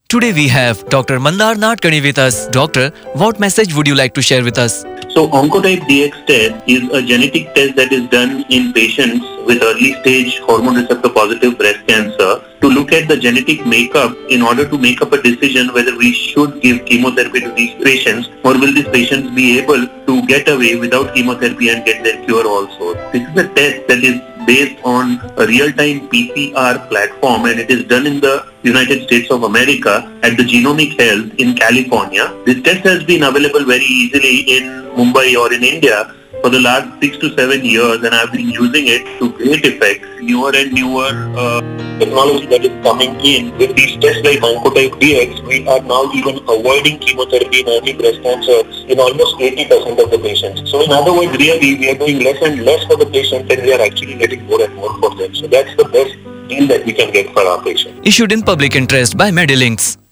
Today we have Dr. Mandar Nadkani with us. Doctor, what message would you like to share with us? So Oncotype DX test is a genetic test that is done in patients with early stage hormone receptor positive breast cancer to look at the genetic makeup in order to make up a decision whether we should give chemotherapy to these patients or will these patients be able to get away without chemotherapy and get their cure also. This is a test that is based on a real-time PCR platform and it is done in the United States of America at the Genomic Health in California. This test has been available very easily in Mumbai or in India for the last 6 to 7 years and I've been using it to great effect. Newer and newer technology that is coming in with these tests like Oncotype DX, we are now even avoiding chemotherapy in early breast cancer in almost 80% of the patients. So in other words, really we are doing less and less for the patient and we are actually getting more and more for them. So that's the best deal that we can get for our patients. Issued in public interest by Medilinks.